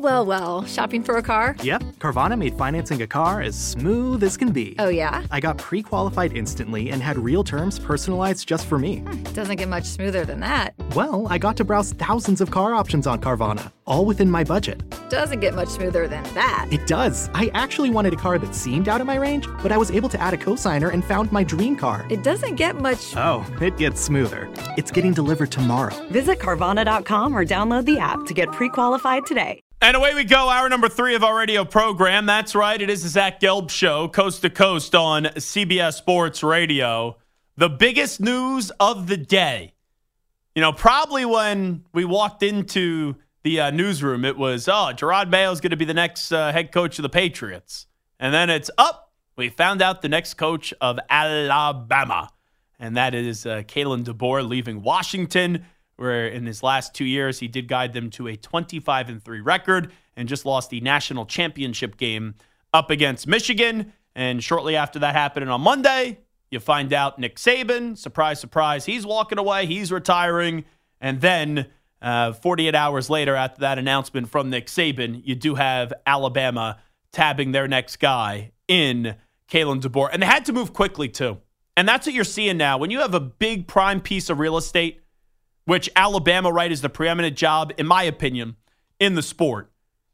Well, well. Shopping for a car? Yep, Carvana made financing a car as smooth as can be. Oh, yeah? I got pre-qualified instantly and had real terms personalized just for me. Doesn't get much smoother than that. Well, I got to browse thousands of car options on Carvana, all within my budget. Doesn't get much smoother than that. It does. I actually wanted a car that seemed out of my range, but I was able to add a cosigner and found my dream car. It doesn't get much... Oh, it gets smoother. It's getting delivered tomorrow. Visit Carvana.com or download the app to get pre-qualified today. And away we go, hour number 3 of our radio program. That's right, it is the Zach Gelb Show, coast to coast on CBS Sports Radio. The biggest news of the day. You know, probably when we walked into the newsroom, it was, Gerard Mayo's going to be the next head coach of the Patriots. And then it's up. We found out the next coach of Alabama. And that is Kalen DeBoer leaving Washington, where in his last 2 years, he did guide them to a 25-3 record and just lost the national championship game up against Michigan. And shortly after that happened on Monday, you find out Nick Saban, surprise, surprise, he's walking away, he's retiring. And then 48 hours later after that announcement from Nick Saban, you do have Alabama tabbing their next guy in Kalen DeBoer. And they had to move quickly, too. And that's what you're seeing now. When you have a big prime piece of real estate, which Alabama, right, is the preeminent job, in my opinion, in the sport.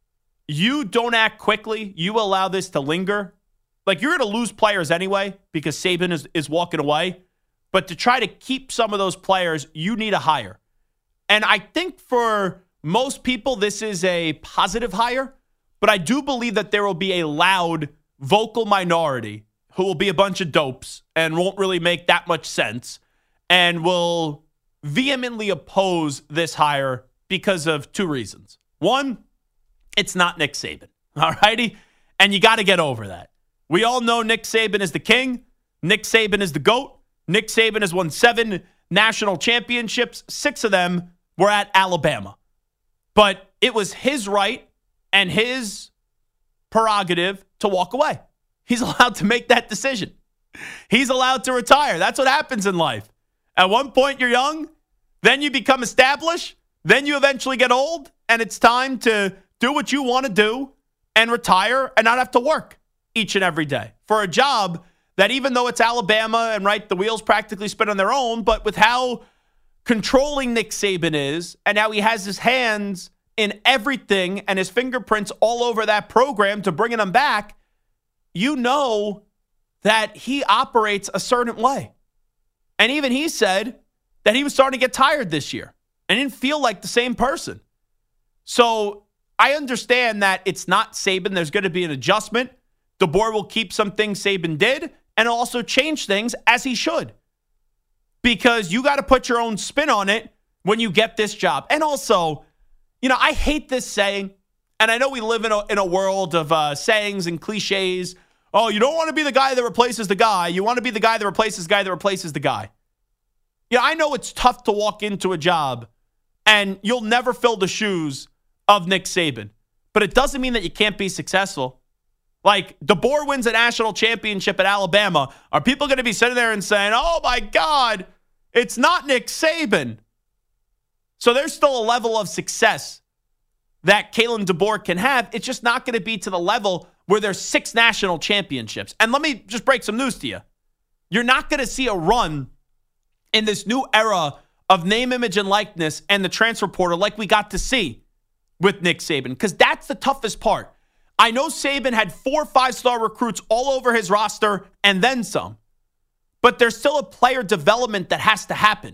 You don't act quickly. You allow this to linger. Like, you're going to lose players anyway because Saban is walking away. But to try to keep some of those players, you need a hire. And I think for most people, this is a positive hire. But I do believe that there will be a loud, vocal minority who will be a bunch of dopes and won't really make that much sense and will vehemently oppose this hire because of 2 reasons. One, it's not Nick Saban, all righty? And you got to get over that. We all know Nick Saban is the king. Nick Saban is the GOAT. Nick Saban has won 7 national championships. 6 of them were at Alabama. But it was his right and his prerogative to walk away. He's allowed to make that decision. He's allowed to retire. That's what happens in life. At one point, you're young, then you become established, then you eventually get old, and it's time to do what you want to do and retire and not have to work each and every day for a job that, even though it's Alabama and, right, the wheels practically spin on their own, but with how controlling Nick Saban is and how he has his hands in everything and his fingerprints all over that program to bringing them back, you know that he operates a certain way. And even he said that he was starting to get tired this year and didn't feel like the same person. So I understand that it's not Saban. There's going to be an adjustment. DeBoer will keep some things Saban did and also change things as he should. Because you got to put your own spin on it when you get this job. And also, you know, I hate this saying, and I know we live in a world of sayings and cliches. Oh, you don't want to be the guy that replaces the guy. You want to be the guy that replaces the guy that replaces the guy. Yeah, I know it's tough to walk into a job and you'll never fill the shoes of Nick Saban. But it doesn't mean that you can't be successful. Like, DeBoer wins a national championship at Alabama. Are people going to be sitting there and saying, oh my God, it's not Nick Saban? So there's still a level of success that Kalen DeBoer can have. It's just not going to be to the level where there's 6 national championships. And let me just break some news to you. You're not going to see a run in this new era of name, image, and likeness and the transfer portal like we got to see with Nick Saban, because that's the toughest part. I know Saban had 4 5-star recruits all over his roster and then some, but there's still a player development that has to happen.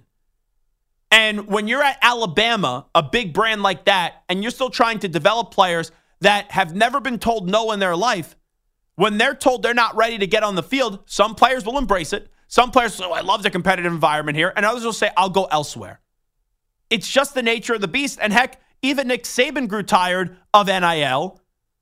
And when you're at Alabama, a big brand like that, and you're still trying to develop players that have never been told no in their life, when they're told they're not ready to get on the field, some players will embrace it. Some players will say, I love the competitive environment here. And others will say, I'll go elsewhere. It's just the nature of the beast. And heck, even Nick Saban grew tired of NIL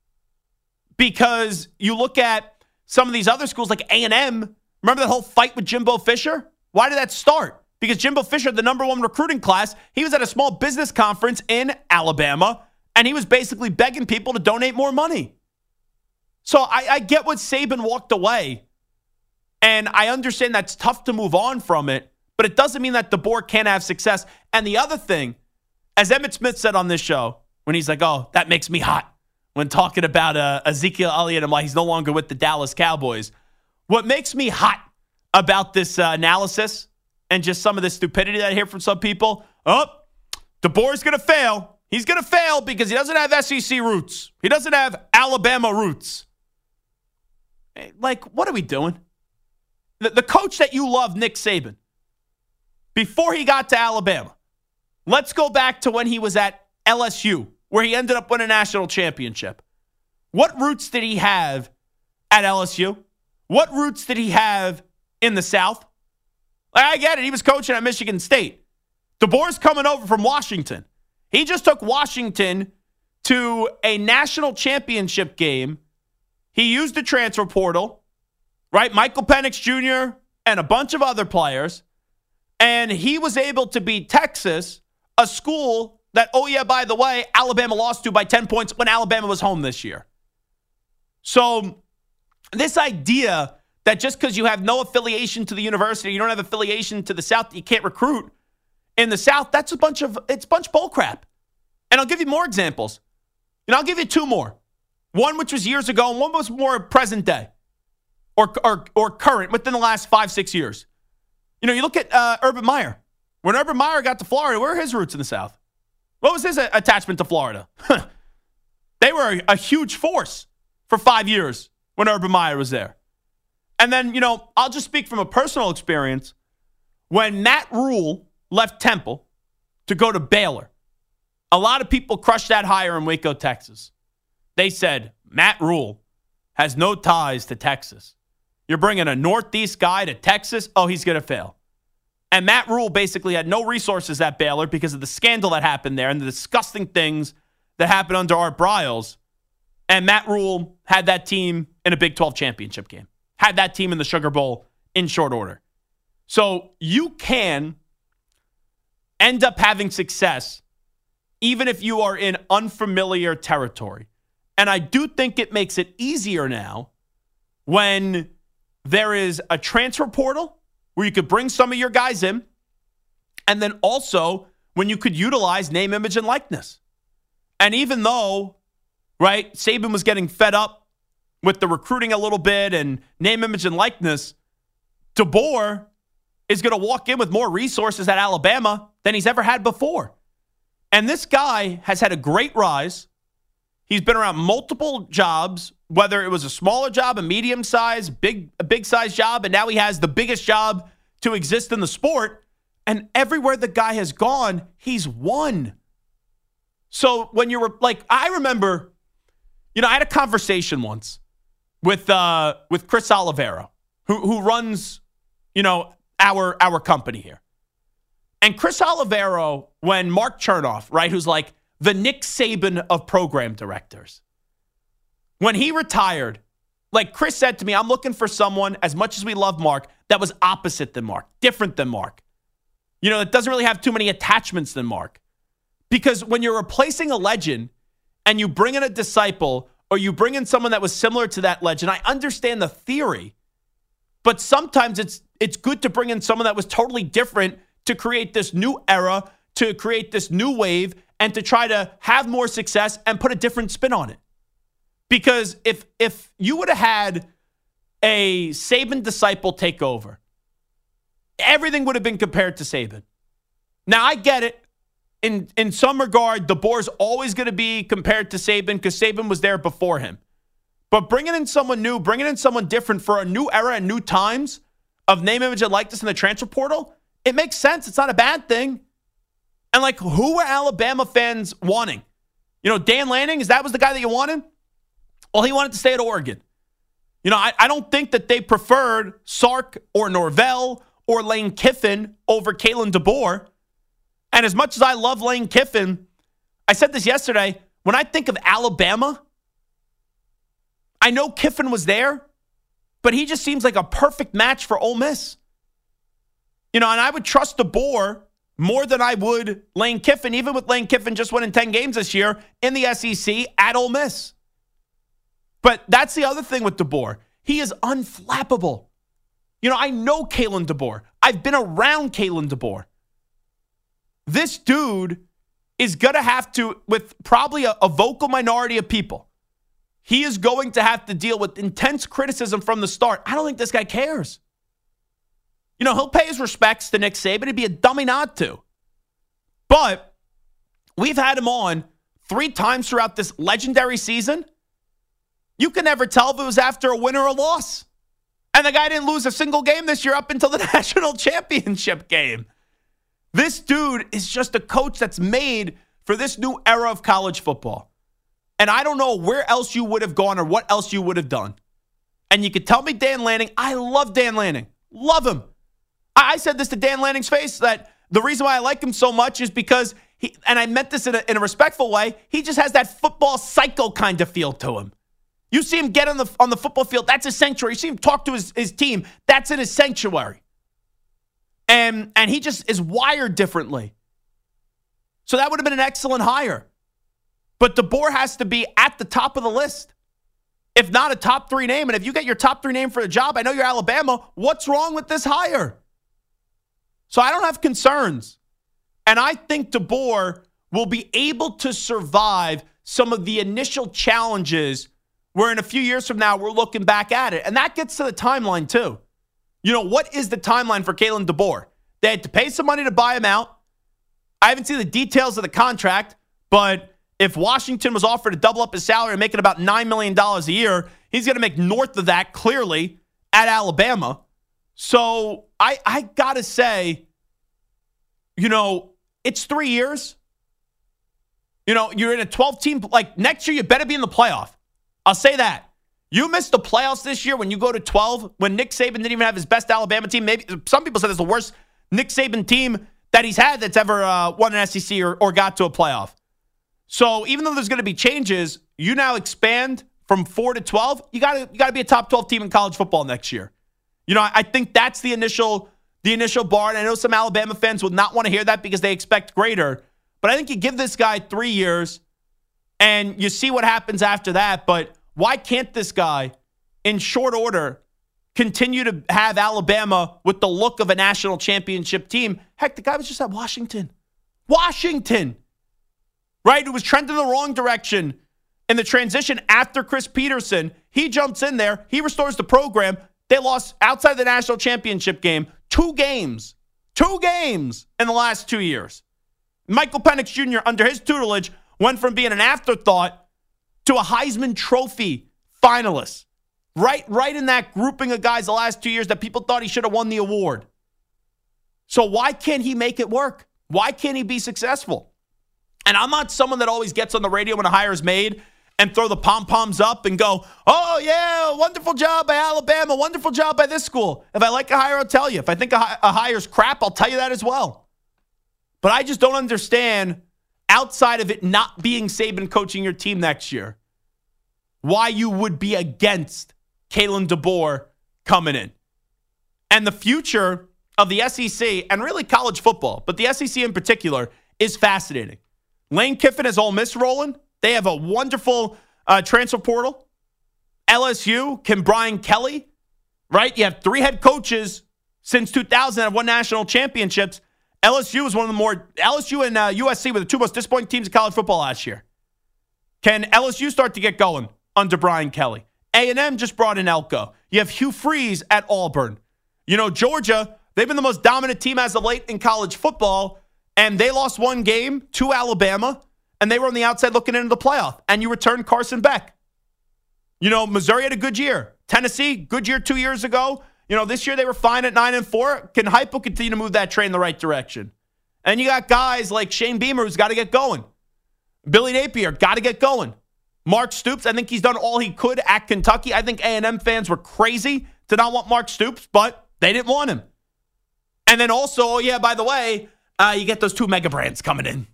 because you look at some of these other schools like A&M. Remember that whole fight with Jimbo Fisher? Why did that start? Because Jimbo Fisher, the number 1 recruiting class, he was at a small business conference in Alabama, and he was basically begging people to donate more money. So I get what Saban walked away, and I understand that's tough to move on from it, but it doesn't mean that DeBoer can't have success. And the other thing, as Emmitt Smith said on this show, when he's like, oh, that makes me hot. When talking about Ezekiel Elliott and why he's no longer with the Dallas Cowboys. What makes me hot about this analysis and just some of the stupidity that I hear from some people, DeBoer's going to fail. He's going to fail because he doesn't have SEC roots. He doesn't have Alabama roots. Like, what are we doing? The coach that you love, Nick Saban, before he got to Alabama, let's go back to when he was at LSU, where he ended up winning a national championship. What roots did he have at LSU? What roots did he have in the South? I get it. He was coaching at Michigan State. DeBoer's coming over from Washington. He just took Washington to a national championship game. He used the transfer portal, right? Michael Penix Jr. and a bunch of other players. And he was able to beat Texas, a school that, oh yeah, by the way, Alabama lost to by 10 points when Alabama was home this year. So this idea that just because you have no affiliation to the university, you don't have affiliation to the South, you can't recruit in the South, it's a bunch of bull crap. And I'll give you more examples. I'll give you two more. One which was years ago and one was more present day or current within the last 5-6 years. You look at Urban Meyer. When Urban Meyer got to Florida, where are his roots in the South? What was his attachment to Florida? They were a huge force for 5 years when Urban Meyer was there. And then, I'll just speak from a personal experience. When Matt Rule left Temple to go to Baylor, a lot of people crushed that hire in Waco, Texas. They said, Matt Rule has no ties to Texas. You're bringing a Northeast guy to Texas? Oh, he's going to fail. And Matt Rule basically had no resources at Baylor because of the scandal that happened there and the disgusting things that happened under Art Briles. And Matt Rule had that team in a Big 12 championship game. Had that team in the Sugar Bowl in short order. So you can end up having success even if you are in unfamiliar territory. And I do think it makes it easier now when there is a transfer portal where you could bring some of your guys in, and then also when you could utilize name, image, and likeness. And even though, right, Saban was getting fed up with the recruiting a little bit and name, image, and likeness, DeBoer is going to walk in with more resources at Alabama than he's ever had before. And this guy has had a great rise. He's been around multiple jobs, whether it was a smaller job, a medium size, a big size job, and now he has the biggest job to exist in the sport. And everywhere the guy has gone, he's won. So when you were like, I remember, I had a conversation once with Chris Olivero, who runs, our company here. And Chris Olivero, when Mark Chernoff, right, who's like the Nick Saban of program directors, when he retired, like Chris said to me, I'm looking for someone, as much as we love Mark, that was opposite than Mark, different than Mark. That doesn't really have too many attachments than Mark. Because when you're replacing a legend and you bring in a disciple or you bring in someone that was similar to that legend, I understand the theory. But sometimes it's good to bring in someone that was totally different to create this new era, to create this new wave, and to try to have more success and put a different spin on it. Because if you would have had a Saban disciple take over, everything would have been compared to Saban. Now, I get it. In some regard, DeBoer's always going to be compared to Saban because Saban was there before him. But bringing in someone new, bringing in someone different for a new era and new times of name, image, and likeness in the transfer portal, it makes sense. It's not a bad thing. And like, who were Alabama fans wanting? Dan Lanning, that was the guy that you wanted? Well, he wanted to stay at Oregon. I don't think that they preferred Sark or Norvell or Lane Kiffin over Kalen DeBoer. And as much as I love Lane Kiffin, I said this yesterday, when I think of Alabama, I know Kiffin was there, but he just seems like a perfect match for Ole Miss. And I would trust DeBoer more than I would Lane Kiffin, even with Lane Kiffin just winning 10 games this year in the SEC at Ole Miss. But that's the other thing with DeBoer. He is unflappable. I know Kalen DeBoer. I've been around Kalen DeBoer. This dude is going to have to, with probably a vocal minority of people, he is going to have to deal with intense criticism from the start. I don't think this guy cares. He'll pay his respects to Nick Saban. It'd be a dummy not to. But we've had him on 3 times throughout this legendary season. You can never tell if it was after a win or a loss. And the guy didn't lose a single game this year up until the national championship game. This dude is just a coach that's made for this new era of college football. And I don't know where else you would have gone or what else you would have done. And you could tell me Dan Lanning. I love Dan Lanning. Love him. I said this to Dan Lanning's face, that the reason why I like him so much is because he, and I meant this in a respectful way, he just has that football psycho kind of feel to him. You see him get on the football field, that's his sanctuary. You see him talk to his team, that's in his sanctuary. And he just is wired differently. So that would have been an excellent hire. But DeBoer has to be at the top of the list, if not a top 3 name. And if you get your top 3 name for the job, I know you're Alabama, what's wrong with this hire? So I don't have concerns. And I think DeBoer will be able to survive some of the initial challenges where in a few years from now, we're looking back at it. And that gets to the timeline too. What is the timeline for Kalen DeBoer? They had to pay some money to buy him out. I haven't seen the details of the contract, but if Washington was offered to double up his salary and make it about $9 million a year, he's going to make north of that clearly at Alabama. So I got to say, it's 3 years. You're in a 12-team. Like, next year, you better be in the playoff. I'll say that. You missed the playoffs this year when you go to 12, when Nick Saban didn't even have his best Alabama team. Maybe some people said it's the worst Nick Saban team that he's had that's ever won an SEC or got to a playoff. So even though there's going to be changes, you now expand from 4 to 12. You got to be a top 12 team in college football next year. I think that's the initial bar. And I know some Alabama fans would not want to hear that because they expect greater. But I think you give this guy 3 years and you see what happens after that. But why can't this guy, in short order, continue to have Alabama with the look of a national championship team? Heck, the guy was just at Washington. Right? Who was trending in the wrong direction in the transition after Chris Peterson. He jumps in there. He restores the program. They lost outside the national championship game 2 games. 2 games in the last 2 years. Michael Penix Jr., under his tutelage, went from being an afterthought to a Heisman Trophy finalist. Right in that grouping of guys the last 2 years that people thought he should have won the award. So why can't he make it work? Why can't he be successful? And I'm not someone that always gets on the radio when a hire is made and throw the pom-poms up and go, oh, yeah, wonderful job by Alabama, wonderful job by this school. If I like a hire, I'll tell you. If I think a hire's crap, I'll tell you that as well. But I just don't understand, outside of it not being Saban coaching your team next year, why you would be against Kalen DeBoer coming in. And the future of the SEC, and really college football, but the SEC in particular, is fascinating. Lane Kiffin has Ole Miss rolling. They have a wonderful transfer portal. LSU, can Brian Kelly, right? You have 3 head coaches since 2000 that have won national championships. LSU is one of the more, LSU and USC were the 2 most disappointing teams in college football last year. Can LSU start to get going under Brian Kelly? A&M just brought in Elko. You have Hugh Freeze at Auburn. Georgia, they've been the most dominant team as of late in college football, and they lost 1 game to Alabama, and they were on the outside looking into the playoff. And you returned Carson Beck. Missouri had a good year. Tennessee, good year 2 years ago. This year they were fine at 9-4. Can Heupel continue to move that train in the right direction? And you got guys like Shane Beamer who's got to get going. Billy Napier, got to get going. Mark Stoops, I think he's done all he could at Kentucky. I think A&M fans were crazy to not want Mark Stoops, but they didn't want him. And then also, by the way, you get those 2 mega brands coming in.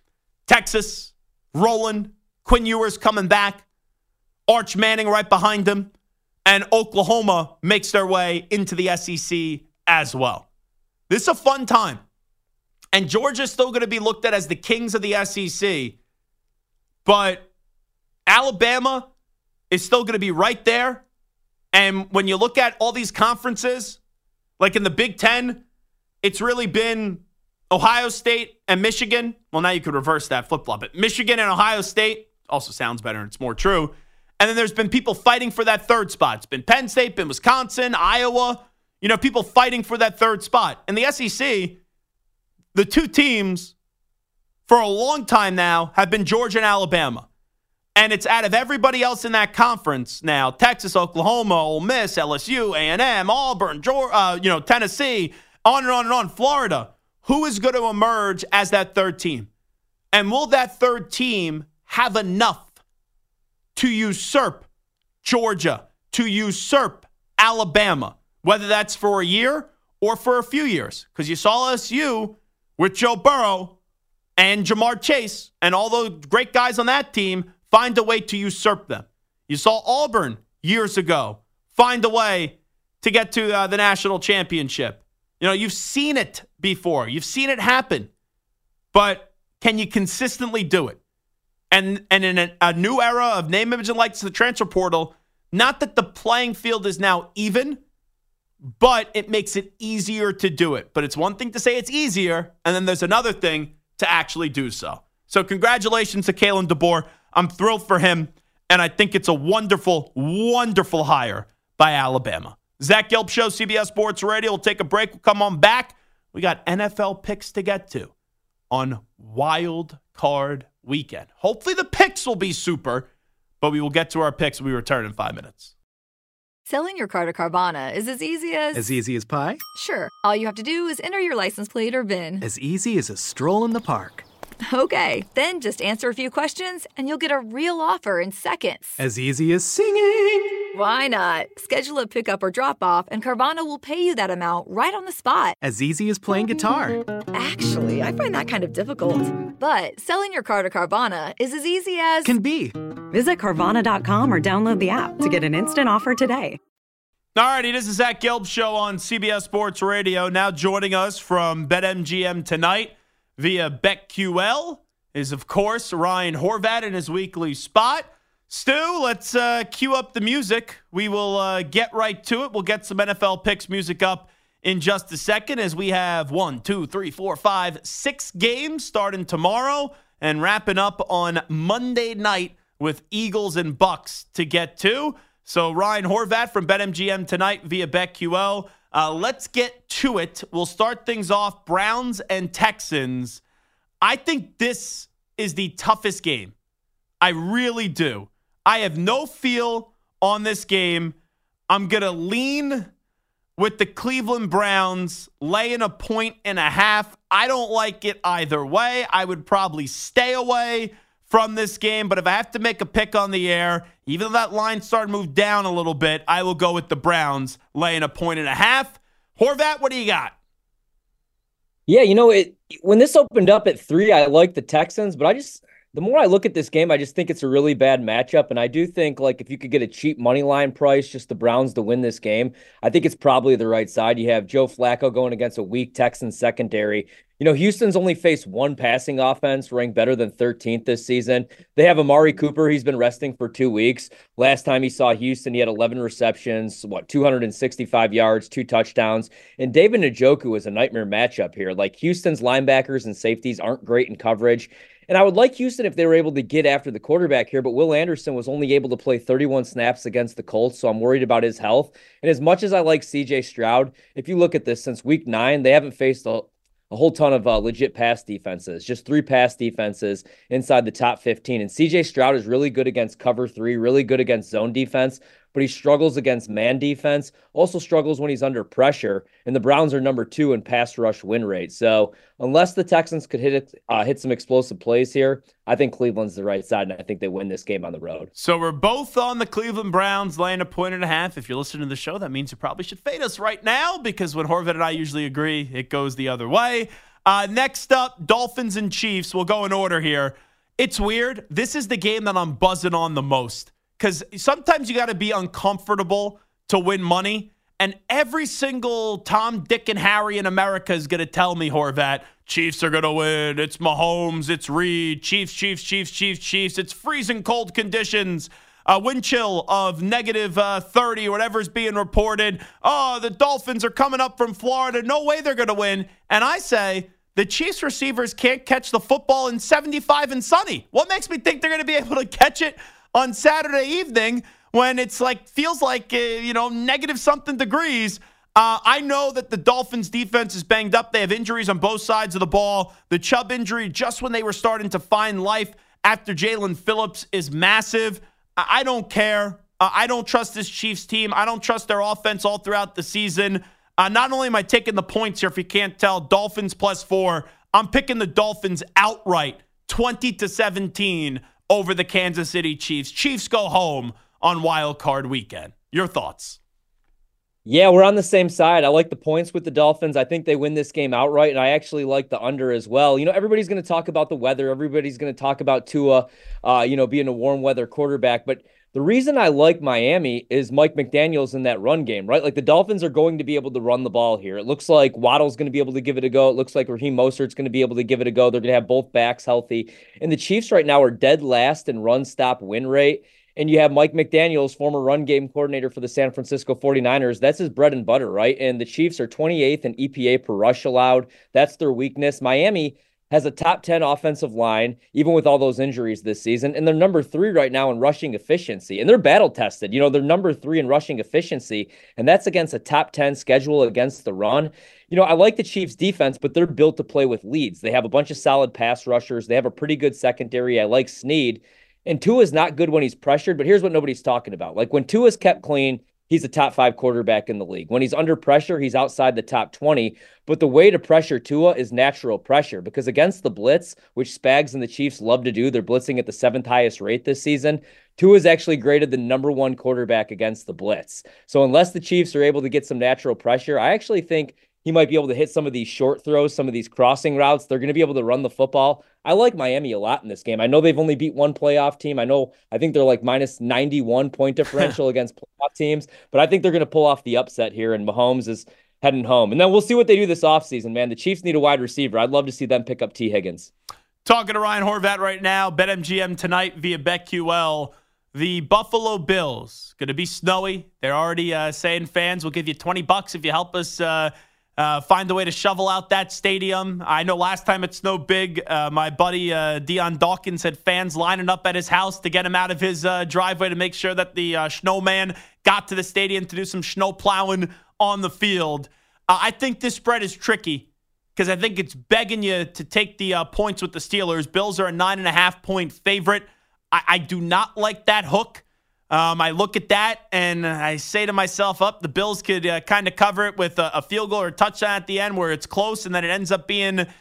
Texas, rolling. Quinn Ewers coming back. Arch Manning right behind him. And Oklahoma makes their way into the SEC as well. This is a fun time. And Georgia's still going to be looked at as the kings of the SEC. But Alabama is still going to be right there. And when you look at all these conferences, like in the Big Ten, it's really been Ohio State and Michigan. Well, now you could reverse that, flip-flop it. Michigan and Ohio State also sounds better and it's more true. And then there's been people fighting for that third spot. It's been Penn State, been Wisconsin, Iowa. People fighting for that third spot. In the SEC, the two teams for a long time now have been Georgia and Alabama. And it's out of everybody else in that conference now, Texas, Oklahoma, Ole Miss, LSU, A&M, Auburn, Tennessee, on and on and on, Florida. Who is going to emerge as that third team? And will that third team have enough to usurp Georgia, to usurp Alabama, whether that's for a year or for a few years? Because you saw LSU with Joe Burrow and Jamar Chase and all those great guys on that team find a way to usurp them. You saw Auburn years ago find a way to get to the national championship. You've seen it before. You've seen it happen. But can you consistently do it? And in a new era of name, image, and likeness to the transfer portal, not that the playing field is now even, but it makes it easier to do it. But it's one thing to say it's easier, and then there's another thing to actually do so. So congratulations to Kalen DeBoer. I'm thrilled for him, and I think it's a wonderful, wonderful hire by Alabama. Zach Gelb Show, CBS Sports Radio. We'll take a break. We'll come on back. We got NFL picks to get to on Wild Card Weekend. Hopefully the picks will be super, but we will get to our picks when we return in 5 minutes. Selling your car to Carvana is as easy as... As easy as pie? Sure. All you have to do is enter your license plate or VIN. As easy as a stroll in the park. Okay, then just answer a few questions and you'll get a real offer in seconds. As easy as singing. Why not? Schedule a pickup or drop off and Carvana will pay you that amount right on the spot. As easy as playing guitar. Actually, I find that kind of difficult. But selling your car to Carvana is as easy as... Can be. Visit Carvana.com or download the app to get an instant offer today. All righty, this is Zach Gelb Show on CBS Sports Radio. Now joining us from BetMGM tonight via BetQL is, of course, Ryan Horvat in his weekly spot. Stu, let's cue up the music. We will get right to it. We'll get some NFL picks music up in just a second as we have 6 games starting tomorrow and wrapping up on Monday night with Eagles and Bucks to get to. So Ryan Horvat from BetMGM tonight via BetQL. Let's get to it. We'll start things off Browns and Texans. I think this is the toughest game. I really do. I have no feel on this game. I'm going to lean with the Cleveland Browns laying 1.5. I don't like it either way. I would probably stay away from this game, but if I have to make a pick on the air, even though that line started to move down a little bit, I will go with the Browns laying 1.5. Horvat, what do you got? Yeah, when this opened up at 3, I like the Texans, but the more I look at this game, I just think it's a really bad matchup. And I do think, if you could get a cheap money line price, just the Browns to win this game, I think it's probably the right side. You have Joe Flacco going against a weak Texans secondary. Houston's only faced one passing offense, ranked better than 13th this season. They have Amari Cooper. He's been resting for 2 weeks. Last time he saw Houston, he had 11 receptions, 265 yards, 2 touchdowns. And David Njoku is a nightmare matchup here. Houston's linebackers and safeties aren't great in coverage. And I would like Houston if they were able to get after the quarterback here, but Will Anderson was only able to play 31 snaps against the Colts, so I'm worried about his health. And as much as I like C.J. Stroud, if you look at this, since week 9, they haven't faced a whole ton of legit pass defenses, just 3 pass defenses inside the top 15. And C.J. Stroud is really good against cover 3, really good against zone defense, but he struggles against man defense, also struggles when he's under pressure, and the Browns are number 2 in pass rush win rate. So unless the Texans could hit some explosive plays here, I think Cleveland's the right side, and I think they win this game on the road. So we're both on the Cleveland Browns laying 1.5. If you're listening to the show, that means you probably should fade us right now, because when Horvat and I usually agree, it goes the other way. Next up, Dolphins and Chiefs. We'll go in order here. It's weird. This is the game that I'm buzzing on the most, because sometimes you got to be uncomfortable to win money. And every single Tom, Dick, and Harry in America is going to tell me, Horvat, Chiefs are going to win. It's Mahomes. It's Reed. Chiefs. It's freezing cold conditions. Wind chill of negative 30 or whatever's being reported. Oh, the Dolphins are coming up from Florida. No way they're going to win. And I say, the Chiefs receivers can't catch the football in 75 and sunny. What makes me think they're going to be able to catch it on Saturday evening when it's feels like negative something degrees? I know that the Dolphins defense is banged up. They have injuries on both sides of the ball. The Chubb injury, just when they were starting to find life after Jalen Phillips, is massive. I don't care. I don't trust this Chiefs team. I don't trust their offense all throughout the season. Not only am I taking the points here, if you can't tell, Dolphins +4, I'm picking the Dolphins outright, 20-17 over the Kansas City Chiefs. Chiefs go home on Wild Card Weekend. Your thoughts? Yeah, we're on the same side. I like the points with the Dolphins. I think they win this game outright, and I actually like the under as well. Everybody's going to talk about the weather. Everybody's going to talk about Tua, being a warm weather quarterback. But the reason I like Miami is Mike McDaniels in that run game, right? Like the Dolphins are going to be able to run the ball here. It looks like Waddle's going to be able to give it a go. It looks like Raheem Mostert's going to be able to give it a go. They're going to have both backs healthy. And the Chiefs right now are dead last in run stop win rate. And you have Mike McDaniels, former run game coordinator for the San Francisco 49ers. That's his bread and butter, right? And the Chiefs are 28th in EPA per rush allowed. That's their weakness. Miami has a top 10 offensive line, even with all those injuries this season. And they're number 3 right now in rushing efficiency. And they're battle tested. They're number 3 in rushing efficiency. And that's against a top 10 schedule against the run. I like the Chiefs defense, but they're built to play with leads. They have a bunch of solid pass rushers. They have a pretty good secondary. I like Snead. And Tua's not good when he's pressured, but here's what nobody's talking about. Like when Tua's kept clean, he's a top 5 quarterback in the league. When he's under pressure, he's outside the top 20. But the way to pressure Tua is natural pressure, because against the blitz, which Spags and the Chiefs love to do, they're blitzing at the 7th highest rate this season. Tua's actually graded the number 1 quarterback against the blitz. So unless the Chiefs are able to get some natural pressure, I actually think he might be able to hit some of these short throws, some of these crossing routes. They're going to be able to run the football. I like Miami a lot in this game. I know they've only beat one playoff team. I think they're like minus 91 point differential against playoff teams, but I think they're going to pull off the upset here, and Mahomes is heading home. And then we'll see what they do this offseason, man. The Chiefs need a wide receiver. I'd love to see them pick up T. Higgins. Talking to Ryan Horvat right now, BetMGM tonight via BetQL. The Buffalo Bills, going to be snowy. They're already saying fans will give you $20 if you help us find a way to shovel out that stadium. I know last time it snowed big, my buddy Dion Dawkins had fans lining up at his house to get him out of his driveway to make sure that the snowman got to the stadium to do some snow plowing on the field. I think this spread is tricky because I think it's begging you to take the points with the Steelers. Bills are a 9.5-point favorite. I do not like that hook. I look at that and I say to myself, the Bills could kind of cover it with a field goal or a touchdown at the end where it's close, and then it ends up being a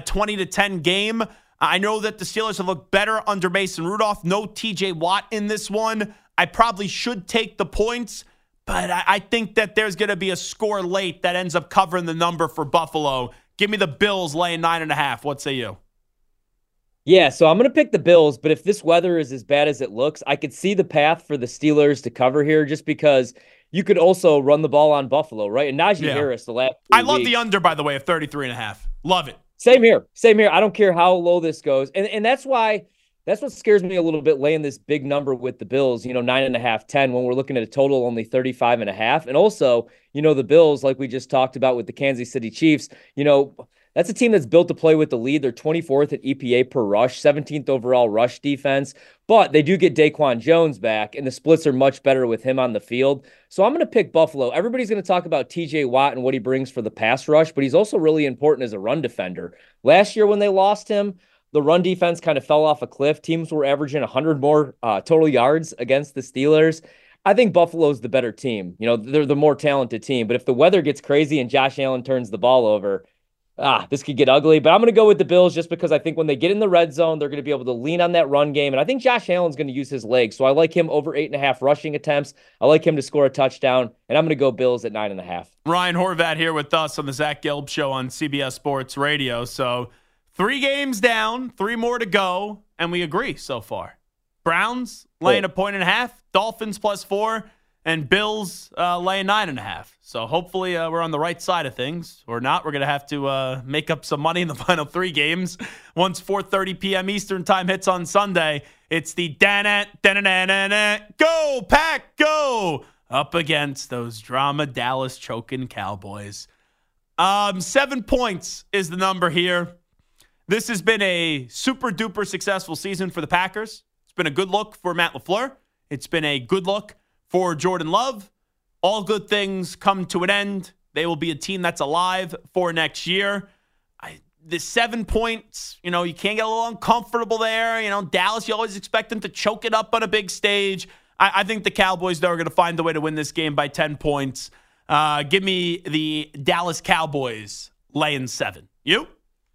20-10 game. I know that the Steelers have looked better under Mason Rudolph. No TJ Watt in this one. I probably should take the points, but I think that there's going to be a score late that ends up covering the number for Buffalo. Give me the Bills laying 9.5. What say you? Yeah, so I'm going to pick the Bills, but if this weather is as bad as it looks, I could see the path for the Steelers to cover here just because you could also run the ball on Buffalo, right? And Najee Harris, the last 3 I love weeks, the under, by the way, of 33.5. Love it. Same here. I don't care how low this goes. And that's what scares me a little bit, laying this big number with the Bills, 9.5, 10, when we're looking at a total only 35.5. And also, the Bills, like we just talked about with the Kansas City Chiefs, that's a team that's built to play with the lead. They're 24th at EPA per rush, 17th overall rush defense, but they do get Daquan Jones back, and the splits are much better with him on the field. So I'm going to pick Buffalo. Everybody's going to talk about TJ Watt and what he brings for the pass rush, but he's also really important as a run defender. Last year when they lost him, the run defense kind of fell off a cliff. Teams were averaging 100 more total yards against the Steelers. I think Buffalo's the better team. They're the more talented team, but if the weather gets crazy and Josh Allen turns the ball over, this could get ugly, but I'm going to go with the Bills just because I think when they get in the red zone, they're going to be able to lean on that run game. And I think Josh Allen's going to use his legs. So I like him over 8.5 rushing attempts. I like him to score a touchdown, and I'm going to go Bills at 9.5. Ryan Horvat here with us on the Zach Gelb Show on CBS Sports Radio. So 3 games down, 3 more to go, and we agree so far. Browns laying 1.5, Dolphins +4, and Bills laying 9.5. So hopefully we're on the right side of things. Or not, we're going to have to make up some money in the final 3 games. Once 4:30 p.m. Eastern time hits on Sunday, it's the go, Pack, go! Up against those drama Dallas choking Cowboys. 7 points is the number here. This has been a super duper successful season for the Packers. It's been a good look for Matt LaFleur. It's been a good look for Jordan Love. All good things come to an end. They will be a team that's alive for next year. The 7 points, you can't get a little uncomfortable there. Dallas, you always expect them to choke it up on a big stage. I think the Cowboys, though, are going to find a way to win this game by 10 points. Give me the Dallas Cowboys laying 7. You?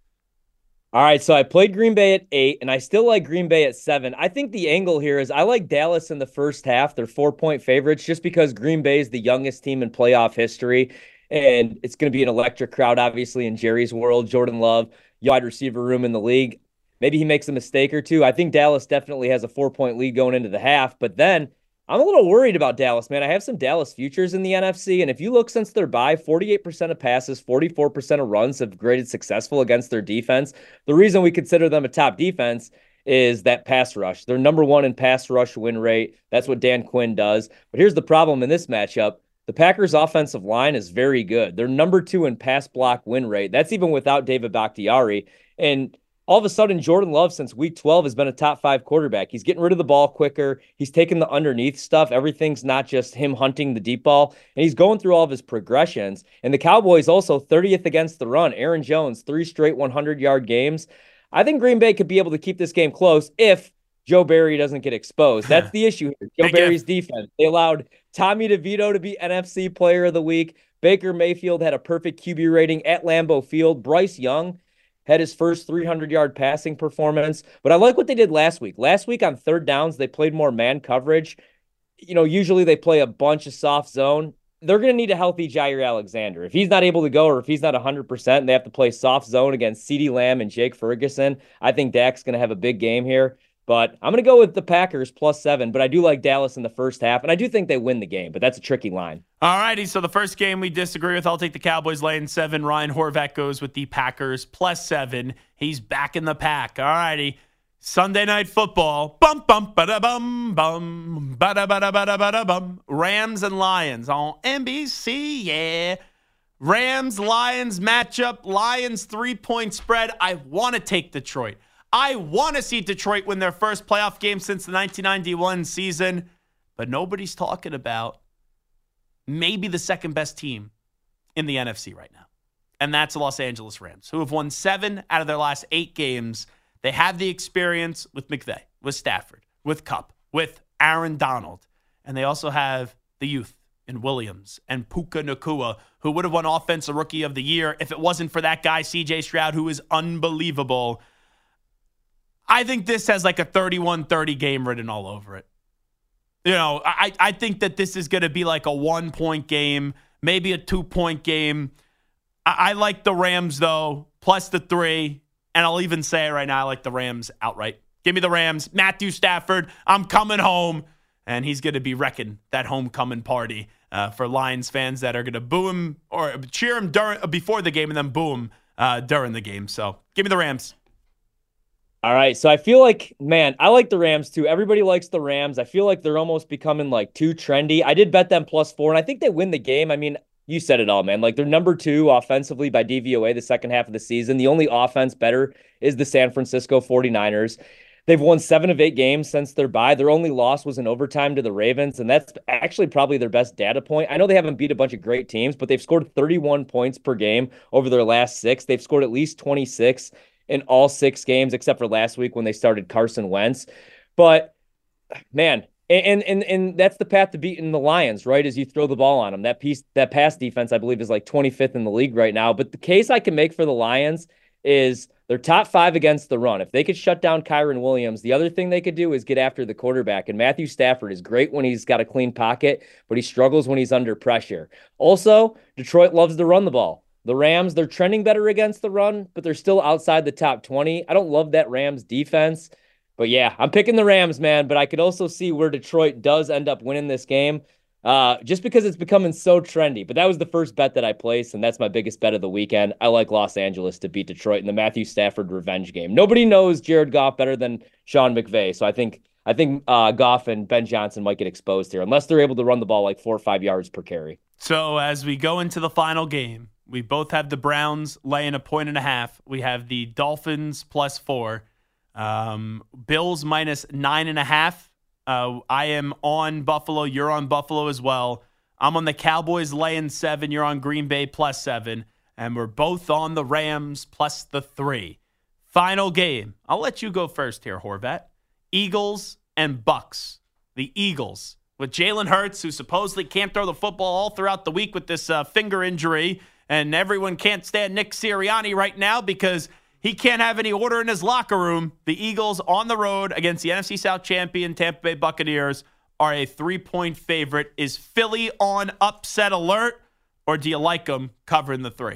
All right, so I played Green Bay at 8, and I still like Green Bay at 7. I think the angle here is I like Dallas in the first half. They're 4-point favorites just because Green Bay is the youngest team in playoff history, and it's going to be an electric crowd, obviously, in Jerry's world. Jordan Love, wide receiver room in the league. Maybe he makes a mistake or two. I think Dallas definitely has a 4-point lead going into the half, but then I'm a little worried about Dallas, man. I have some Dallas futures in the NFC, and if you look since their bye, 48% of passes, 44% of runs have graded successful against their defense. The reason we consider them a top defense is that pass rush. They're number 1 in pass rush win rate. That's what Dan Quinn does. But here's the problem in this matchup. The Packers' offensive line is very good. They're number 2 in pass block win rate. That's even without David Bakhtiari. And all of a sudden, Jordan Love, since week 12, has been a top 5 quarterback. He's getting rid of the ball quicker. He's taking the underneath stuff. Everything's not just him hunting the deep ball. And he's going through all of his progressions. And the Cowboys also 30th against the run. Aaron Jones, 3 straight 100-yard games. I think Green Bay could be able to keep this game close if Joe Barry doesn't get exposed. That's the issue here. Joe Barry's defense. They allowed Tommy DeVito to be NFC Player of the Week. Baker Mayfield had a perfect QB rating at Lambeau Field. Bryce Young had his first 300-yard passing performance. But I like what they did last week. Last week on third downs, they played more man coverage. Usually they play a bunch of soft zone. They're going to need a healthy Jair Alexander. If he's not able to go or if he's not 100%, they have to play soft zone against CeeDee Lamb and Jake Ferguson. I think Dak's going to have a big game here. But I'm going to go with the Packers +7, but I do like Dallas in the first half, and I do think they win the game, but that's a tricky line. All righty, so the first game we disagree with, I'll take the Cowboys laying 7. Ryan Horvath goes with the Packers +7. He's back in the pack. All righty, Sunday Night Football. Bum, bum, ba-da-bum, bum, ba-da-ba-da-ba-da-ba-da-bum. Rams and Lions on NBC, yeah. Rams-Lions matchup. Lions 3-point spread. I want to take Detroit. I want to see Detroit win their first playoff game since the 1991 season, but nobody's talking about maybe the second best team in the NFC right now, and that's the Los Angeles Rams, who have won 7 out of their last 8 games. They have the experience with McVay, with Stafford, with Kupp, with Aaron Donald, and they also have the youth in Williams and Puka Nacua, who would have won Offensive Rookie of the Year if it wasn't for that guy, C.J. Stroud, who is unbelievable. I think this has like a 31-30 game written all over it. I think that this is going to be like a 1-point game, maybe a 2-point game. I like the Rams, though, plus the 3. And I'll even say it right now, I like the Rams outright. Give me the Rams. Matthew Stafford, I'm coming home. And he's going to be wrecking that homecoming party for Lions fans that are going to boo him or cheer him before the game and then boo him during the game. So give me the Rams. All right, so I feel like, man, I like the Rams too. Everybody likes the Rams. I feel like they're almost becoming like too trendy. I did bet them +4, and I think they win the game. I mean, you said it all, man. Like, they're number 2 offensively by DVOA the second half of the season. The only offense better is the San Francisco 49ers. They've won 7 of 8 games since their bye. Their only loss was in overtime to the Ravens, and that's actually probably their best data point. I know they haven't beat a bunch of great teams, but they've scored 31 points per game over their last 6. They've scored at least 26 in all 6 games, except for last week when they started Carson Wentz. But, man, and that's the path to beating the Lions, right, is you throw the ball on them. That pass defense, I believe, is like 25th in the league right now. But the case I can make for the Lions is they're top 5 against the run. If they could shut down Kyren Williams, the other thing they could do is get after the quarterback. And Matthew Stafford is great when he's got a clean pocket, but he struggles when he's under pressure. Also, Detroit loves to run the ball. The Rams, they're trending better against the run, but they're still outside the top 20. I don't love that Rams defense. But yeah, I'm picking the Rams, man. But I could also see where Detroit does end up winning this game just because it's becoming so trendy. But that was the first bet that I placed, and that's my biggest bet of the weekend. I like Los Angeles to beat Detroit in the Matthew Stafford revenge game. Nobody knows Jared Goff better than Sean McVay. So I think Goff and Ben Johnson might get exposed here unless they're able to run the ball like 4 or 5 yards per carry. So as we go into the final game, We both have the Browns laying 1.5. We have the Dolphins +4. Bills -9.5. I am on Buffalo. You're on Buffalo as well. I'm on the Cowboys laying 7. You're on Green Bay +7. And we're both on the Rams +3. Final game. I'll let you go first here, Horvat. Eagles and Bucks. The Eagles with Jalen Hurts, who supposedly can't throw the football all throughout the week with this finger injury. And everyone can't stand Nick Sirianni right now because he can't have any order in his locker room. The Eagles on the road against the NFC South champion Tampa Bay Buccaneers are a 3-point favorite. Is Philly on upset alert, or do you like them covering the 3?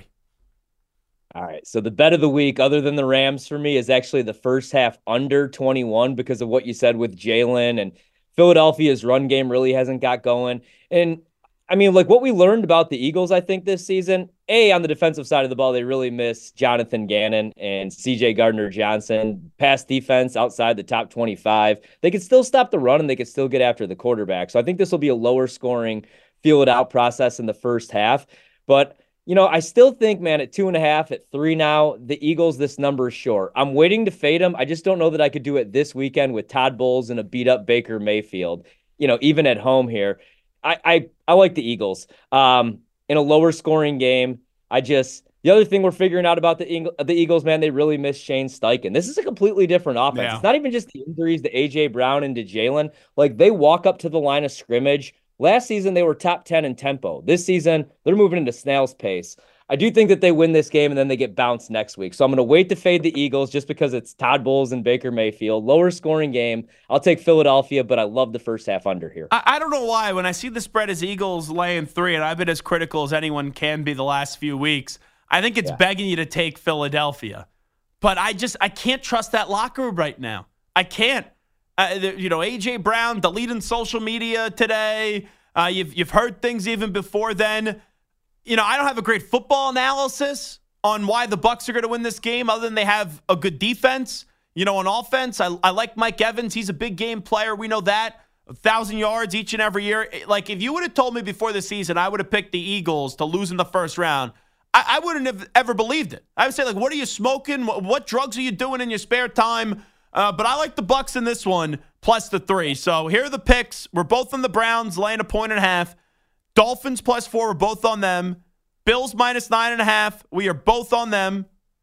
All right. So the bet of the week, other than the Rams for me, is actually the first half under 21 because of what you said with Jalen, and Philadelphia's run game really hasn't got going. And I mean, like what we learned about the Eagles, I think this season, on the defensive side of the ball, they really miss Jonathan Gannon and CJ Gardner-Johnson. Pass defense outside the top 25. They could still stop the run and they could still get after the quarterback. So I think this will be a lower scoring, feel it out process in the first half. But I still think, man, at 2.5, at 3 now, the Eagles, this number is short. I'm waiting to fade them. I just don't know that I could do it this weekend with Todd Bowles and a beat-up Baker Mayfield, even at home here. I like the Eagles in a lower scoring game. The other thing we're figuring out about the Eagles, man, they really miss Shane Steichen. This is a completely different offense. Yeah. It's not even just the injuries to A.J. Brown and to Jalen. Like, they walk up to the line of scrimmage. Last season, they were top 10 in tempo. This season, they're moving into snail's pace. I do think that they win this game and then they get bounced next week. So I'm going to wait to fade the Eagles just because it's Todd Bowles and Baker Mayfield. Lower scoring game. I'll take Philadelphia, but I love the first half under here. I don't know why. When I see the spread as Eagles laying 3, and I've been as critical as anyone can be the last few weeks, I think it's begging you to take Philadelphia. But I can't trust that locker room right now. I can't. A.J. Brown deleting social media today. You've heard things even before then. I don't have a great football analysis on why the Bucs are going to win this game other than they have a good defense. On offense, I like Mike Evans. He's a big game player. We know that. 1,000 yards each and every year. Like, if you would have told me before the season I would have picked the Eagles to lose in the first round, I wouldn't have ever believed it. I would say, like, what are you smoking? What drugs are you doing in your spare time? But I like the Bucs in this one, +3. So here are the picks. We're both on the Browns, laying 1.5. Dolphins +4, we're both on them. Bills -9.5, we are both on them.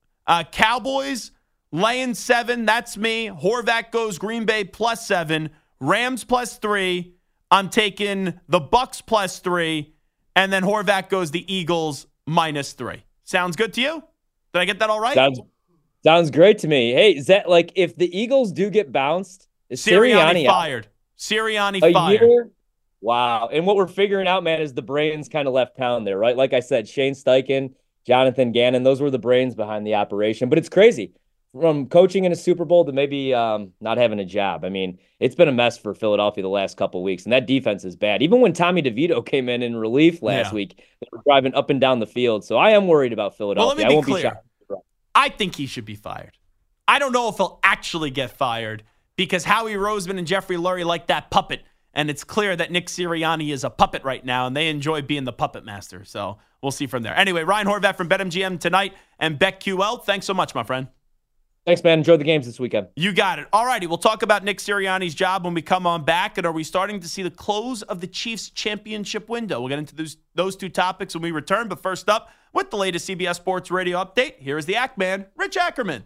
Cowboys laying 7, that's me. Horvat goes Green Bay +7. Rams +3. I'm taking the Bucs +3. And then Horvat goes the Eagles -3. Sounds good to you? Did I get that all right? Sounds great to me. Hey, is that like if the Eagles do get bounced, is Sirianni fired? Sirianni fired. Year? Wow. And what we're figuring out, man, is the brains kind of left town there, right? Like I said, Shane Steichen, Jonathan Gannon, those were the brains behind the operation. But it's crazy. From coaching in a Super Bowl to maybe not having a job. I mean, it's been a mess for Philadelphia the last couple of weeks, and that defense is bad. Even when Tommy DeVito came in relief last week, they were driving up and down the field. So I am worried about Philadelphia. Well, let me be clear. I think he should be fired. I don't know if he'll actually get fired because Howie Roseman and Jeffrey Lurie like that puppet. And it's clear that Nick Sirianni is a puppet right now, and they enjoy being the puppet master. So we'll see from there. Anyway, Ryan Horvat from BetMGM tonight and BetQL. Thanks so much, my friend. Thanks, man. Enjoy the games this weekend. You got it. All righty. We'll talk about Nick Sirianni's job when we come on back. And are we starting to see the close of the Chiefs championship window? We'll get into those two topics when we return. But first up, with the latest CBS Sports Radio update, here is the Act Man, Rich Ackerman.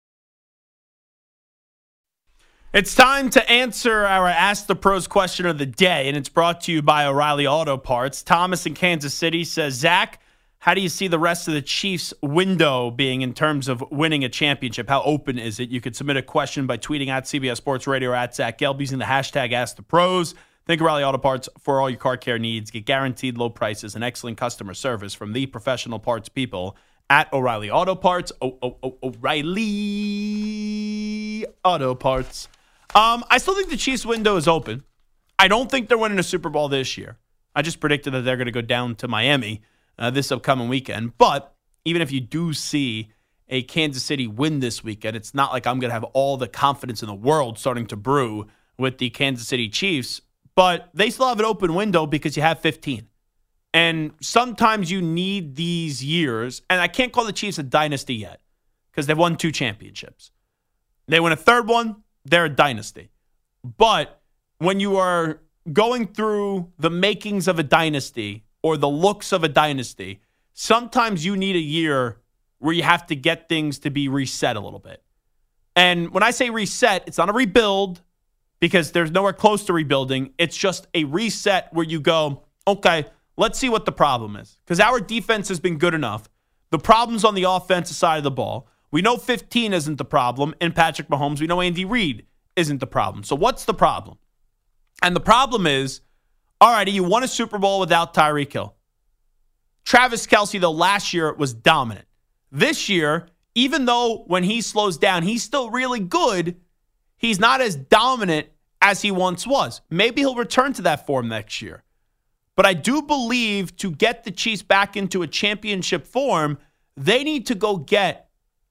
It's time to answer our Ask the Pros question of the day, and it's brought to you by O'Reilly Auto Parts. Thomas in Kansas City says, Zach, how do you see the rest of the Chiefs' window being in terms of winning a championship? How open is it? You could submit a question by tweeting at CBS Sports Radio or at Zach Gelb using the hashtag #AskThePros. Think O'Reilly Auto Parts for all your car care needs. Get guaranteed low prices and excellent customer service from the professional parts people at O'Reilly Auto Parts. O'Reilly Auto Parts. I still think the Chiefs' window is open. I don't think they're winning a Super Bowl this year. I just predicted that they're going to go down to Miami this upcoming weekend. But even if you do see a Kansas City win this weekend, it's not like I'm going to have all the confidence in the world starting to brew with the Kansas City Chiefs. But they still have an open window because you have 15. And sometimes you need these years, and I can't call the Chiefs a dynasty yet because they've won 2 championships. They win a third one, they're a dynasty. But when you are going through the makings of a dynasty or the looks of a dynasty, sometimes you need a year where you have to get things to be reset a little bit. And when I say reset, it's not a rebuild because there's nowhere close to rebuilding. It's just a reset where you go, okay, let's see what the problem is. Because our defense has been good enough. The problem's on the offensive side of the ball. We know 15 isn't the problem in Patrick Mahomes. We know Andy Reid isn't the problem. So what's the problem? And the problem is, all righty, you won a Super Bowl without Tyreek Hill. Travis Kelce, though, last year was dominant. This year, even though when he slows down, he's still really good, he's not as dominant as he once was. Maybe he'll return to that form next year. But I do believe to get the Chiefs back into a championship form, they need to go get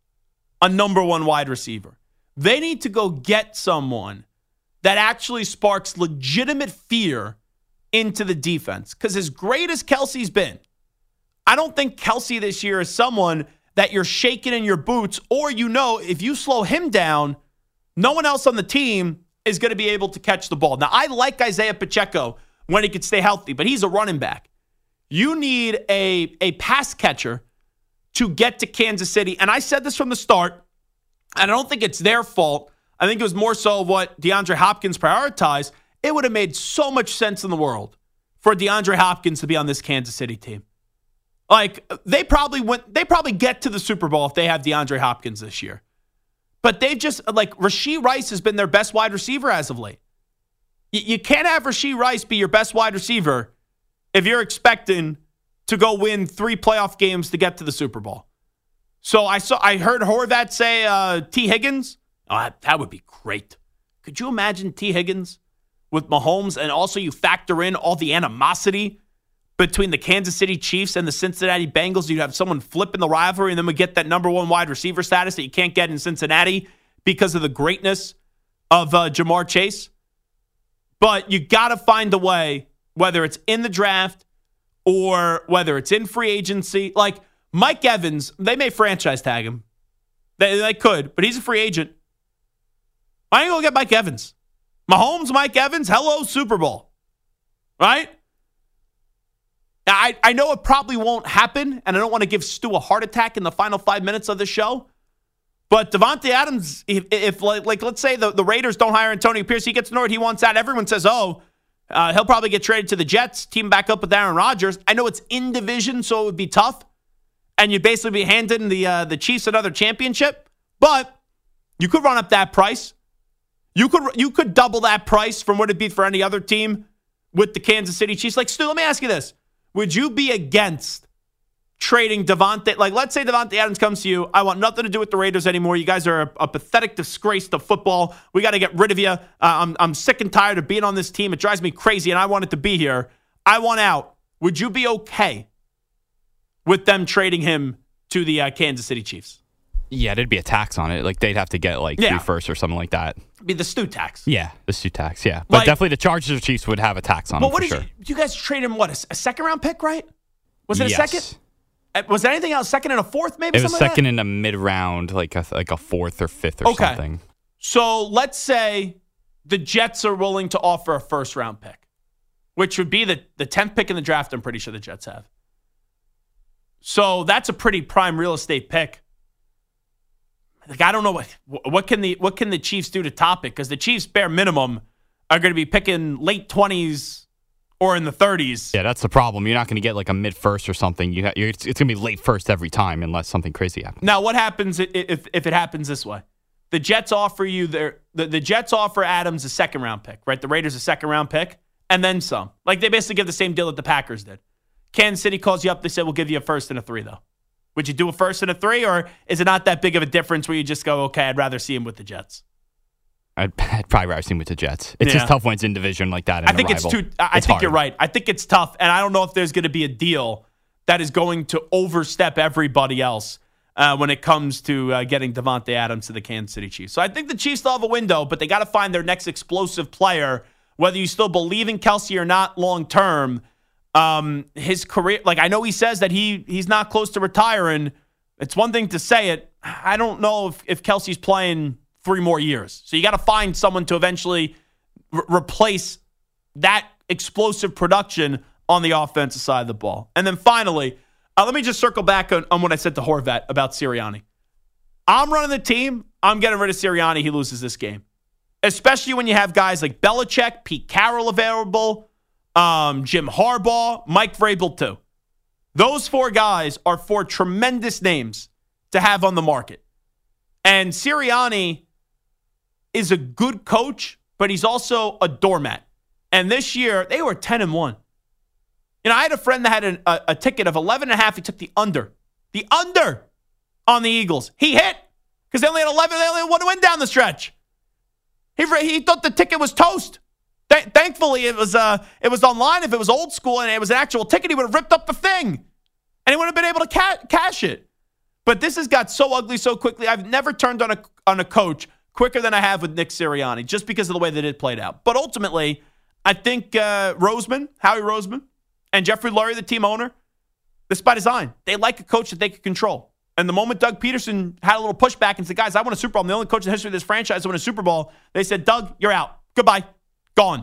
a number 1 wide receiver. They need to go get someone that actually sparks legitimate fear into the defense. Because as great as Kelce's been, I don't think Kelce this year is someone that you're shaking in your boots, or if you slow him down, no one else on the team is going to be able to catch the ball. Now, I like Isaiah Pacheco when he could stay healthy, but he's a running back. You need a pass catcher to get to Kansas City. And I said this from the start, and I don't think it's their fault. I think it was more so what DeAndre Hopkins prioritized. It would have made so much sense in the world for DeAndre Hopkins to be on this Kansas City team. Like, they probably get to the Super Bowl if they have DeAndre Hopkins this year. But they've just, Rashee Rice has been their best wide receiver as of late. You can't have Rashee Rice be your best wide receiver if you're expecting to go win 3 playoff games to get to the Super Bowl. So I heard Horvath say T. Higgins. Oh, that would be great. Could you imagine T. Higgins with Mahomes, and also you factor in all the animosity between the Kansas City Chiefs and the Cincinnati Bengals? You'd have someone flipping the rivalry, and then we get that number 1 wide receiver status that you can't get in Cincinnati because of the greatness of Jamar Chase. But you got to find a way, whether it's in the draft or whether it's in free agency. Like Mike Evans, they may franchise tag him. They could, but he's a free agent. Why don't you go get Mike Evans? Mahomes, Mike Evans, hello, Super Bowl. Right? I know it probably won't happen, and I don't want to give Stu a heart attack in the final 5 minutes of the show. But Davante Adams, if let's say the Raiders don't hire Antonio Pierce, he gets annoyed, he wants out. Everyone says, he'll probably get traded to the Jets, team back up with Aaron Rodgers. I know it's in division, so it would be tough. And you'd basically be handing the Chiefs another championship. But you could run up that price. You could double that price from what it'd be for any other team with the Kansas City Chiefs. Like, Stu, let me ask you this. Would you be against trading Davante? Like, let's say Davante Adams comes to you. I want nothing to do with the Raiders anymore. You guys are a pathetic disgrace to football. We got to get rid of you. I'm sick and tired of being on this team. It drives me crazy, and I wanted to be here. I want out. Would you be okay with them trading him to the Kansas City Chiefs? Yeah, there'd be a tax on it. Like, they'd have to get, 3 firsts or something like that. It'd be the Stu tax. Yeah, the Stu tax, yeah. But definitely the Chargers or Chiefs would have a tax on it, for sure. You guys trade him, a second-round pick, right? Was it a second? Was there anything else? Second and a fourth, maybe? It was second in a mid-round, like a fourth or fifth or something. So let's say the Jets are willing to offer a first-round pick, which would be the 10th pick in the draft, I'm pretty sure the Jets have. So that's a pretty prime real estate pick. Like, I don't know what can the Chiefs do to top it, because the Chiefs bare minimum are going to be picking late 20s or in the 30s. Yeah, that's the problem. You're not going to get like a mid first or something. It's going to be late first every time unless something crazy happens. Now, what happens if it happens this way? The Jets offer you the Jets offer Adams a second round pick, right? The Raiders a second round pick and then some. Like, they basically give the same deal that the Packers did. Kansas City calls you up. They said, we'll give you a first and a 3, though. Would you do a first and a 3, or is it not that big of a difference where you just go, okay, I'd rather see him with the Jets? I'd probably rather see him with the Jets. It's just tough when it's in division like that. I think it's too. I think you're right. I think it's tough, and I don't know if there's going to be a deal that is going to overstep everybody else when it comes to getting Davante Adams to the Kansas City Chiefs. So I think the Chiefs still have a window, but they got to find their next explosive player. Whether you still believe in Kelce or not long term, his career, like I know he says that he's not close to retiring. It's one thing to say it. I don't know if Kelsey's playing 3 more years. So you got to find someone to eventually replace that explosive production on the offensive side of the ball. And then finally, let me just circle back on what I said to Horvat about Sirianni. I'm running the team. I'm getting rid of Sirianni. He loses this game. Especially when you have guys like Belichick, Pete Carroll available, Jim Harbaugh, Mike Vrabel too. Those 4 guys are 4 tremendous names to have on the market. And Sirianni is a good coach, but he's also a doormat. And this year, they were 10-1. You know, I had a friend that had a ticket of 11.5. He took the under. The under on the Eagles. He hit because they only had 11. They only had 1 win down the stretch. He thought the ticket was toast. Thankfully, it was online. If it was old school and it was an actual ticket, he would have ripped up the thing. And he wouldn't have been able to cash it. But this has got so ugly so quickly. I've never turned on a coach quicker than I have with Nick Sirianni, just because of the way that it played out. But ultimately, I think Howie Roseman, and Jeffrey Lurie, the team owner, that's by design. They like a coach that they can control. And the moment Doug Peterson had a little pushback and said, guys, I want a Super Bowl. I'm the only coach in the history of this franchise that won a Super Bowl. They said, Doug, you're out. Goodbye. Gone.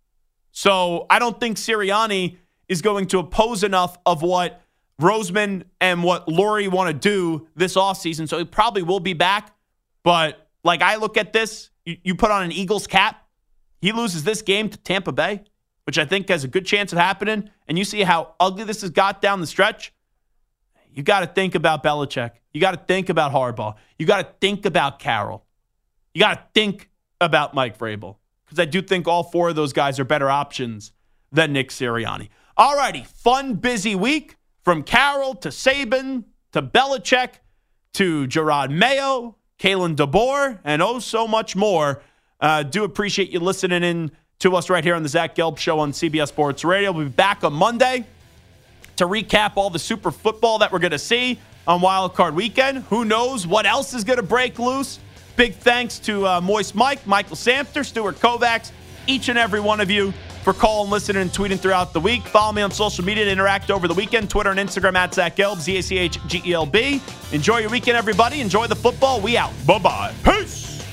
So I don't think Sirianni is going to oppose enough of what Roseman and what Lurie want to do this offseason. So he probably will be back. But like I look at this, you put on an Eagles cap. He loses this game to Tampa Bay, which I think has a good chance of happening. And you see how ugly this has got down the stretch. You got to think about Belichick. You got to think about Harbaugh. You got to think about Carroll. You got to think about Mike Vrabel. Because I do think all 4 of those guys are better options than Nick Sirianni. All righty, fun, busy week from Carroll to Saban to Belichick to Gerard Mayo, Kalen DeBoer, and oh so much more. Do appreciate you listening in to us right here on the Zach Gelb Show on CBS Sports Radio. We'll be back on Monday to recap all the super football that we're going to see on Wild Card Weekend. Who knows what else is going to break loose? Big thanks to Moist Mike, Michael Samter, Stuart Kovacs, each and every one of you for calling, listening, and tweeting throughout the week. Follow me on social media to interact over the weekend. Twitter and Instagram at Zach Gelb, ZACHGELB. Enjoy your weekend, everybody. Enjoy the football. We out. Bye-bye. Peace.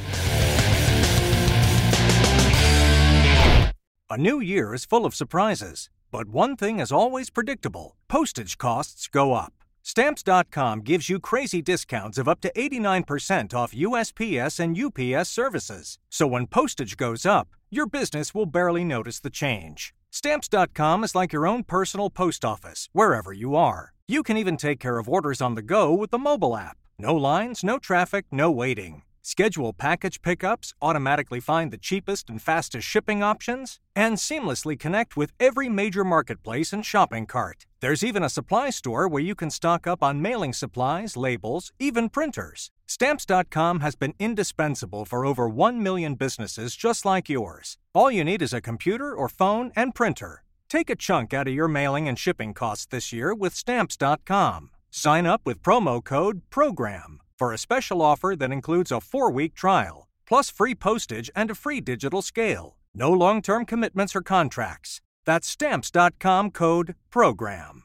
A new year is full of surprises, but one thing is always predictable. Postage costs go up. Stamps.com gives you crazy discounts of up to 89% off USPS and UPS services. So when postage goes up, your business will barely notice the change. Stamps.com is like your own personal post office, wherever you are. You can even take care of orders on the go with the mobile app. No lines, no traffic, no waiting. Schedule package pickups, automatically find the cheapest and fastest shipping options, and seamlessly connect with every major marketplace and shopping cart. There's even a supply store where you can stock up on mailing supplies, labels, even printers. Stamps.com has been indispensable for over 1 million businesses just like yours. All you need is a computer or phone and printer. Take a chunk out of your mailing and shipping costs this year with Stamps.com. Sign up with promo code PROGRAM for a special offer that includes a 4-week trial, plus free postage and a free digital scale. No long-term commitments or contracts. That's Stamps.com code PROGRAM.